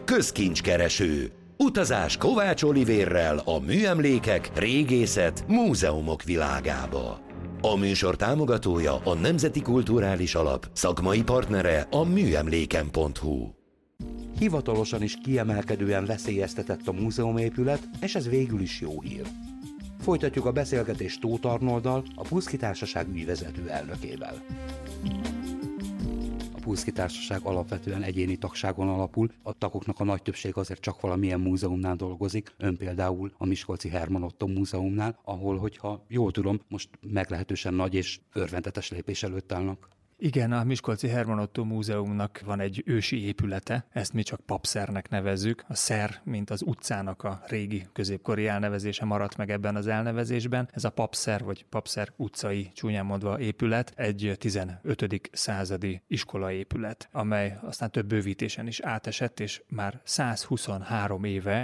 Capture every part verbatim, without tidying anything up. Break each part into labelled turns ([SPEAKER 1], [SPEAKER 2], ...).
[SPEAKER 1] Közkincskereső. Utazás Kovács Olivérrel a műemlékek, régészet, múzeumok világába. A műsor támogatója a Nemzeti Kulturális Alap, szakmai partnere a műemléken pont hu.
[SPEAKER 2] Hivatalosan is kiemelkedően veszélyeztetett a múzeumépület, és ez végül is jó hír. Folytatjuk a beszélgetést Tóth Arnolddal, a Puszki Társaság ügyvezető elnökével. A Puszki Társaság alapvetően egyéni tagságon alapul, a tagoknak a nagy többség azért csak valamilyen múzeumnál dolgozik, ön például a Miskolci Herman Ottó Múzeumnál, ahol, hogyha jól tudom, most meglehetősen nagy és örvendetes lépés előtt állnak.
[SPEAKER 3] Igen, a Miskolci Herman Ottó Múzeumnak van egy ősi épülete, ezt mi csak papszernek nevezzük. A szer, mint az utcának a régi középkori elnevezése maradt meg ebben az elnevezésben. Ez a papszer, vagy papszer utcai, csúnyán mondva épület, egy tizenötödik századi iskolaépület, amely aztán több bővítésen is átesett, és már százhuszonhárom éve,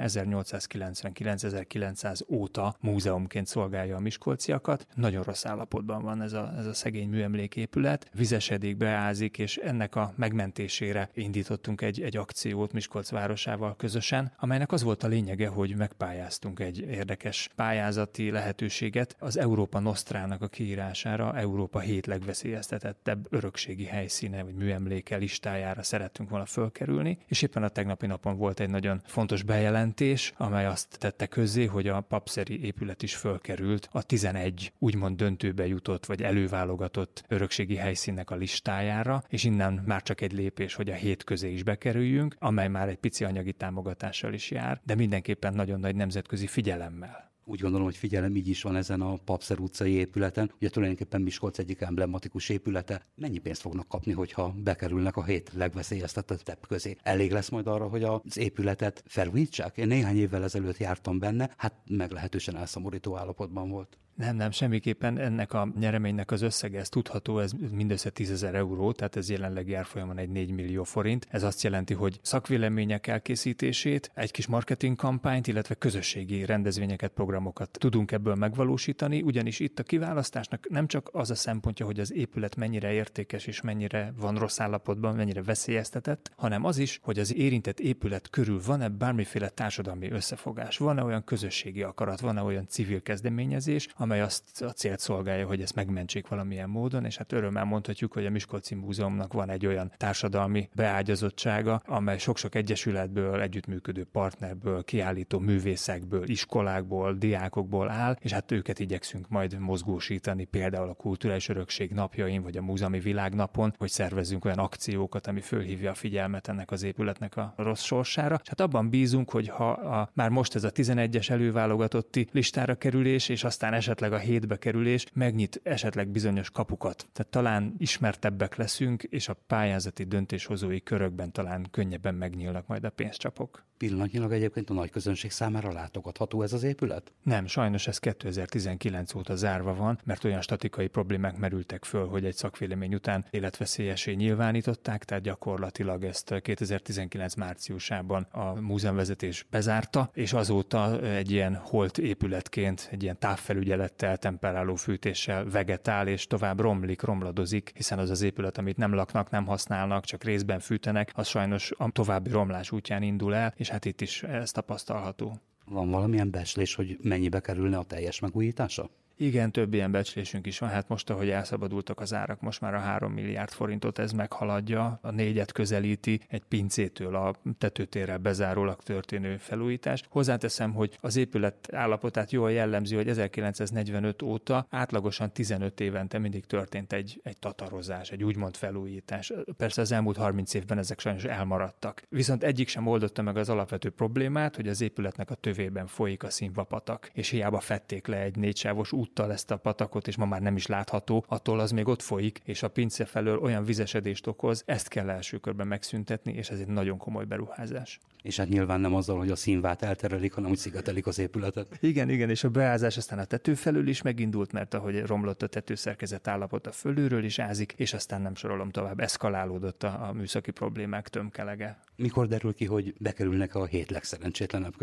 [SPEAKER 3] ezernyolcszázkilencvenkilenc-ezerkilencszáz óta múzeumként szolgálja a miskolciakat. Nagyon rossz állapotban van ez a, ez a szegény műemléképület. Vizes edik, beázik, és ennek a megmentésére indítottunk egy, egy akciót Miskolc városával közösen, amelynek az volt a lényege, hogy megpályáztunk egy érdekes pályázati lehetőséget az Európa Nostrának a kiírására, Európa hét legveszélyeztetettebb örökségi helyszíne vagy műemléke listájára szerettünk volna fölkerülni, és éppen a tegnapi napon volt egy nagyon fontos bejelentés, amely azt tette közzé, hogy a papszeri épület is fölkerült a tizenegy úgymond döntőbe jutott vagy előválogatott örökségi helyszínnek a listájára, és innen már csak egy lépés, hogy a hét közé is bekerüljünk, amely már egy pici anyagi támogatással is jár, de mindenképpen nagyon nagy nemzetközi figyelemmel.
[SPEAKER 2] Úgy gondolom, hogy figyelem így is van ezen a Papszer utcai épületen. Ugye tulajdonképpen Miskolc egyik emblematikus épülete. Mennyi pénzt fognak kapni, hogyha bekerülnek a hét legveszélyeztetettebb közé? Elég lesz majd arra, hogy az épületet felújítsák? Én néhány évvel ezelőtt jártam benne, hát meglehetősen elszomorító állapotban volt.
[SPEAKER 3] Nem, nem, semmiképpen ennek a nyereménynek az összege, ez tudható, ez mindössze tízezer euró, tehát ez jelenlegi árfolyamon egy négy millió forint. Ez azt jelenti, hogy szakvélemények elkészítését, egy kis marketing kampányt, illetve közösségi rendezvényeket, programokat tudunk ebből megvalósítani, ugyanis itt a kiválasztásnak nem csak az a szempontja, hogy az épület mennyire értékes és mennyire van rossz állapotban, mennyire veszélyeztetett, hanem az is, hogy az érintett épület körül van-e bármiféle társadalmi összefogás, van-e olyan közösségi akarat, van-e olyan civil kezdeményezés, amely azt a célt szolgálja, hogy ezt megmentsék valamilyen módon, és hát örömmel mondhatjuk, hogy a Miskolci Múzeumnak van egy olyan társadalmi beágyazottsága, amely sok-sok egyesületből, együttműködő partnerből, kiállító művészekből, iskolákból, diákokból áll, és hát őket igyekszünk majd mozgósítani például a Kulturális Örökség napjain, vagy a Múzeumi Világnapon, hogy szervezzünk olyan akciókat, ami fölhívja a figyelmet ennek az épületnek a rossz sorsára. És hát abban bízunk, hogy ha a, már most ez a tizenegyes előválogatotti listára kerülés, és aztán esetleg a hétbe kerülés megnyit esetleg bizonyos kapukat. Tehát talán ismertebbek leszünk, és a pályázati döntéshozói körökben talán könnyebben megnyílnak majd a pénzcsapok.
[SPEAKER 2] Pillanatnyilag egyébként a nagy közönség számára látogatható ez az épület?
[SPEAKER 3] Nem, sajnos ez kétezer-tizenkilenc óta zárva van, mert olyan statikai problémák merültek föl, hogy egy szakvélemény után életveszélyessé nyilvánították, tehát gyakorlatilag ezt kétezer-tizenkilenc márciusában a múzeumvezetés bezárta, és azóta egy ilyen holt épületként, egy ilyen távfelügyelettel, temperáló fűtéssel vegetál, és tovább romlik, romladozik, hiszen az az épület, amit nem laknak, nem használnak, csak részben fűtenek, az sajnos a további romlás útján indul el, és hát itt is ez tapasztalható.
[SPEAKER 2] Van valamilyen becslés, hogy mennyibe kerülne a teljes megújítása?
[SPEAKER 3] Igen, több ilyen becslésünk is van. Hát most, ahogy elszabadultak az árak, most már a három milliárd forintot ez meghaladja. A négyet közelíti egy pincétől a tetőtérrel bezárólag történő felújítás. Hozzáteszem, hogy az épület állapotát jól jellemzi, hogy ezerkilencszáznegyvenöt óta átlagosan tizenöt évente mindig történt egy, egy tatarozás, egy úgymond felújítás. Persze az elmúlt harminc évben ezek sajnos elmaradtak. Viszont egyik sem oldotta meg az alapvető problémát, hogy az épületnek a tövében folyik a Szimpvapatak, és hiába fedték le egy négysávos úttal ezt a patakot, és ma már nem is látható, attól az még ott folyik, és a pince felől olyan vizesedést okoz, ezt kell első körben megszüntetni, és ez egy nagyon komoly beruházás.
[SPEAKER 2] És hát nyilván nem azzal, hogy a színvát elterelik, hanem úgy szigetelik az épületet.
[SPEAKER 3] Igen, igen, és a beázás aztán a tető felől is megindult, mert ahogy romlott a tetőszerkezet állapota fölülről is ázik, és aztán nem sorolom tovább, eszkalálódott a, a műszaki problémák tömkelege.
[SPEAKER 2] Mikor derül ki, hogy bekerülnek a hét legszerencsétlenebb közé?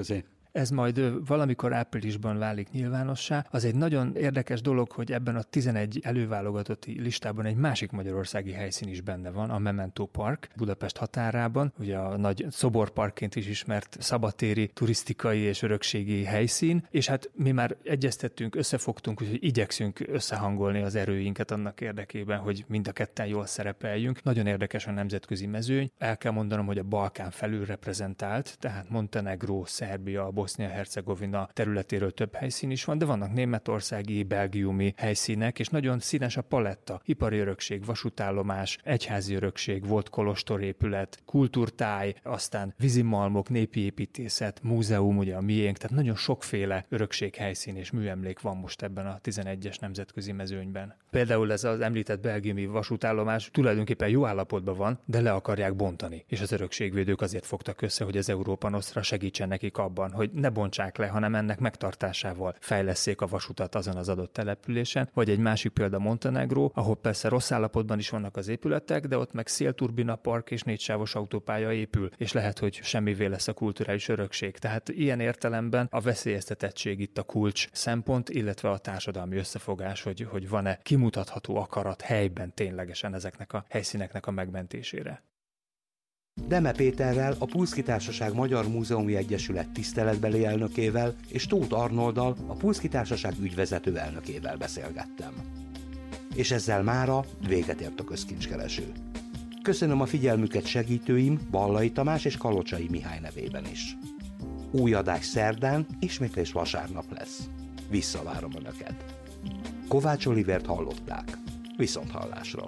[SPEAKER 3] Ez majd valamikor áprilisban válik nyilvánossá. Az egy nagyon érdekes dolog, hogy ebben a tizenegy előválogatotti listában egy másik magyarországi helyszín is benne van, a Memento Park, Budapest határában, ugye a nagy szoborparkként is ismert szabadtéri, turisztikai és örökségi helyszín, és hát mi már egyeztettünk, összefogtunk, úgyhogy igyekszünk összehangolni az erőinket annak érdekében, hogy mind a ketten jól szerepeljünk. Nagyon érdekes a nemzetközi mezőny. El kell mondanom, hogy a Balkán felül reprezentált, tehát Montenegró, Szerbia, Bosznia-Hercegovina területéről több helyszín is van, de vannak németországi, belgiumi helyszínek, és nagyon színes a paletta. Ipari örökség, vasútállomás, egyházi örökség, volt kolostorépület, kultúrtáj, aztán vízimalmok, népi építészet, múzeum, ugye a miénk, tehát nagyon sokféle örökséghelyszín és műemlék van most ebben a tizenegyes nemzetközi mezőnyben. Például ez az említett belgiumi vasútállomás tulajdonképpen jó állapotban van, de le akarják bontani, és az örökségvédők azért fogtak össze, hogy az Európa Nostra segítsen nekik abban, hogy ne bontsák le, hanem ennek megtartásával fejlesszék a vasutat azon az adott településen, vagy egy másik példa Montenegró, ahol persze rossz állapotban is vannak az épületek, de ott meg szélturbina park és négysávos autópálya épül, és lehet, hogy semmivé lesz a kulturális örökség. Tehát ilyen értelemben a veszélyeztetettség itt a kulcs szempont, illetve a társadalmi összefogás, hogy, hogy van-e kimutatható akarat helyben ténylegesen ezeknek a helyszíneknek a megmentésére.
[SPEAKER 2] Deme Péterrel, a Pulszky Társaság Magyar Múzeumi Egyesület tiszteletbeli elnökével és Tóth Arnolddal, a Pulszky Társaság ügyvezető elnökével beszélgettem. És ezzel mára véget ért a közkincskereső. Köszönöm a figyelmüket segítőim, Ballai Tamás és Kalocsai Mihály nevében is. Új adás szerdán, ismétlés vasárnap lesz. Visszavárom Önöket. Kovács Olivert hallották. Viszonthallásra.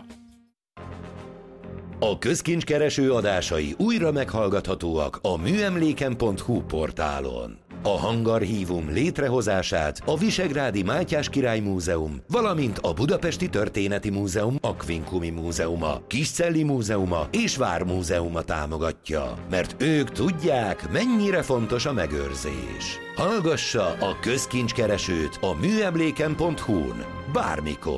[SPEAKER 1] A közkincskereső adásai újra meghallgathatóak a műemléken pont hu portálon. A hangarchívum létrehozását a Visegrádi Mátyás Király Múzeum, valamint a Budapesti Történeti Múzeum Aquincumi Múzeuma, Kiscelli Múzeuma és Vármúzeuma támogatja, mert ők tudják, mennyire fontos a megőrzés. Hallgassa a közkincskeresőt a műemléken pont hu-n bármikor.